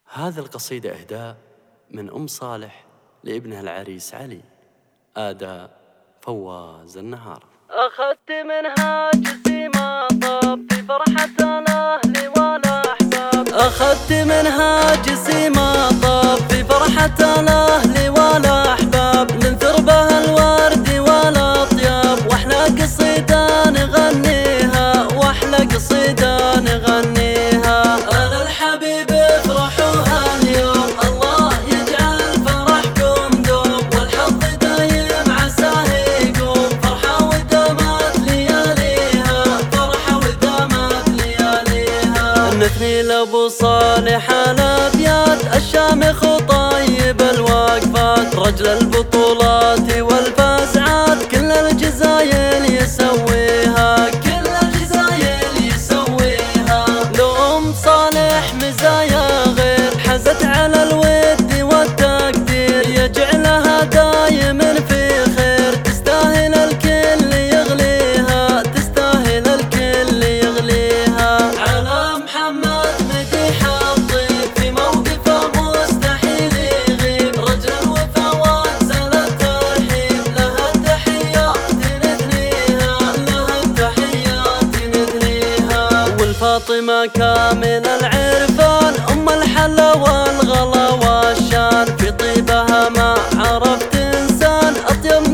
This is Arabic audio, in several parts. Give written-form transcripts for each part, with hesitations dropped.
هذه القصيدة إهداء من أم صالح لابنها العريس علي. آداء فواز النهار. أخذت منها جسيمة طاب في فرحة الأهل والأحباب. أخذت منها جسيمة طاب في فرحة الأهل والأحباب. ننثر بها الورد والأطياب وأحلى قصيدة نغنيها وأحلى قصيدة نغنيها. أهل الحبيب افرحوا اليوم الله يجعل فرحكم دوم والحظ دايم عساه يقوم. فرحة ودامت لياليها فرحة ودامت لياليها. نثني لأبو صالح الأبيات الشامخ وطيب الوقفات رجل البطولات والفزعات كل الجزايل يسويها كل الجزايل يسويها. لأم صالح مزايا غير حزت على الود والتقدير يجعلها دايما في خير. تستاهل الكل يغليها تستاهل الكل يغليها. على محمد مديح الطيب في موقفه مستحيل يغيب رجل الوفا وانزل الترحيب لها التحيات نثنيها لها التحيات نثنيها. والفاطمة كامل العرفان أم الحلا والغلا والشان في طيبها ما عرفت إنسان أطيب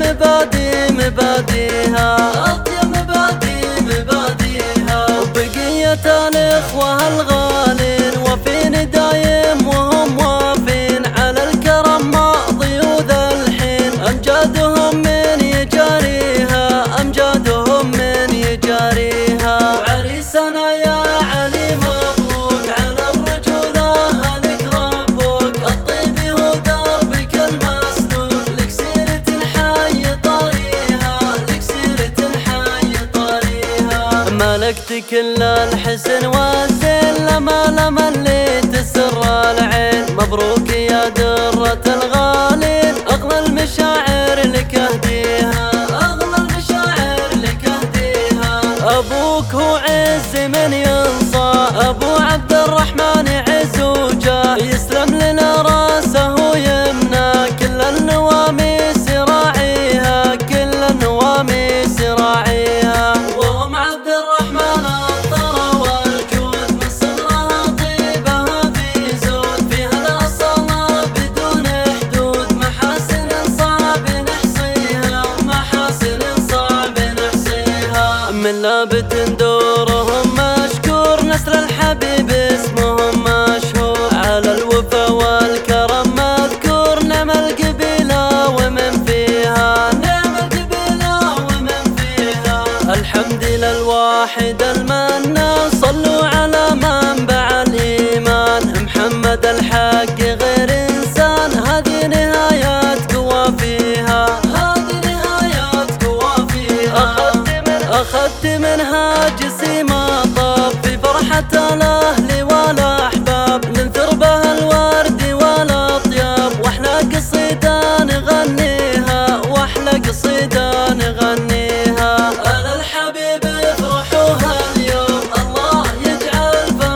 مباديها أطيب مباديها. وبقية الإخوة الغالين وفين دايم وهم وافين على الكرم ماضي وذا الحين. أمجادهم من يجاريها أمجادهم من يجاريها. وعريسنا يا علي مبروك على الرجولة لك ربك الطيب ودربك المسلوك لك سيرة الحي طريها لك سيرة الحي طريها. ملكت كل الحسن والزين لما اللي تسر العين. مبروك يا درة الغالين أغلى المشاعر لك أهديها أغلى المشاعر لك أهديها. أبوك هو عز من ينصى أبو عبد الرحمن عز وجاه يسلم لنا راسه ويمنى كل النواميس راعيها كل النواميس راعيها. وهم عبد الرحمن الطرى والجود من صغرها طيبها في زود فيها الأصالة بدون حدود. محاسن صعب نحصيها محاسن صعب نحصيها. من لابت دورهم مشكور نسل الحبيب اسمهم مشهور على الوفا والكرم مذكور. نعم القبيلة ومن فيها نعم القبيلة ومن فيها. الحمد للواحد المنان صلوا على منبع الإيمان. محمد الحق غير إنسان هذه نهايات قوى فيها هذه نهايات قوى فيها. أخذت منها جسيمة طاب في فرحة الأهل والأحباب. ننثر بها الورد والأطياب وأحلى قصيدة نغنيها وأحلى قصيدة نغنيها. أهل الحبيب افرحوا اليوم الله يجعل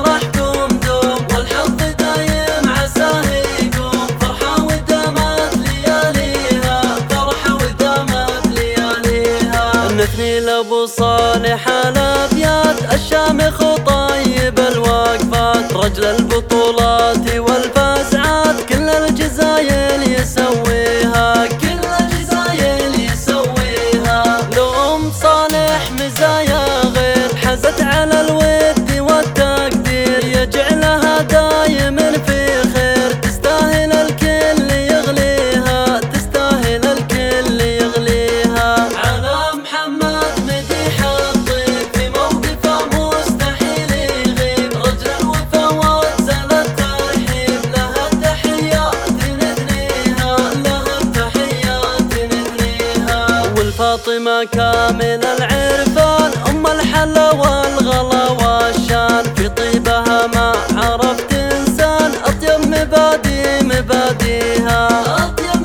فرحكم دوم والحظ دايم عساه يقوم. فرحة ودامت لياليها فرحة ودامت لياليها. نثني لأبو صالح الأبيات الشامخ وطيب الوقفات رجل البطولات والفزعات كل الجزايل يسويها كل الجزايل يسويها. لأم صالح مزايا غير حزت على الود والتقدير يجعلها دايما في خير. تستاهل الكل يغليها تستاهل الكل يغليها. على محمد مديح الطيب في موقفه مستحيل يغيب رجل الوفا وانزل الترحيب لها التحيات نثنيها لها التحيات نثنيها. والفاطمة كامل العرفان أم الحلا والغلا والشان في طيبها ما عرفت إنسان أطيب مباديها أطيب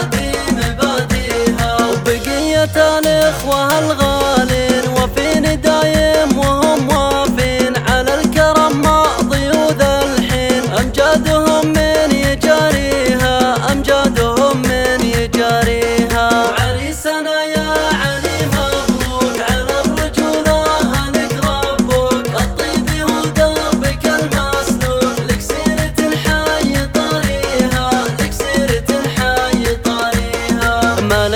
مباديها. وبقية الإخوة الغالين وفين دايم وهم وافين على الكرم ماضي وذا الحين. أمجادهم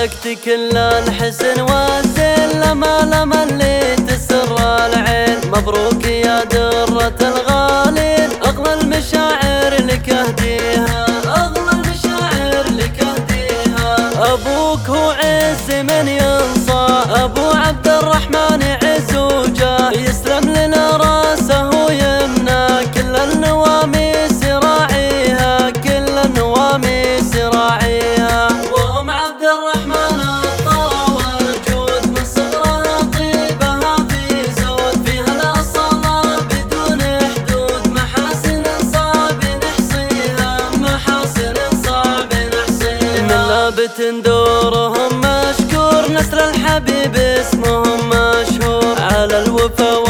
حققت كل الحسن والزين، لما اللي تسر العين. مبروك يا درة الغالين، أغلى المشاعر لك أهديها، أغلى المشاعر لك أهديها. أبوك هو عز من ينصى، أبو عبد الرحمن عز وجاه، يسلم لنا راسه ويمنى، كل النواميس راعيها، كل النواميس راعيها. وأم عبد الرحمن الطرى والجود، من صغرها طيبها في زود، فيها الأصالة بدون حدود، محاسن صعب نحصيها، محاسن صعب نحصيها. من لابت دورهم مشكور، نسر الحبيب اسمهم مشهور، على الوفا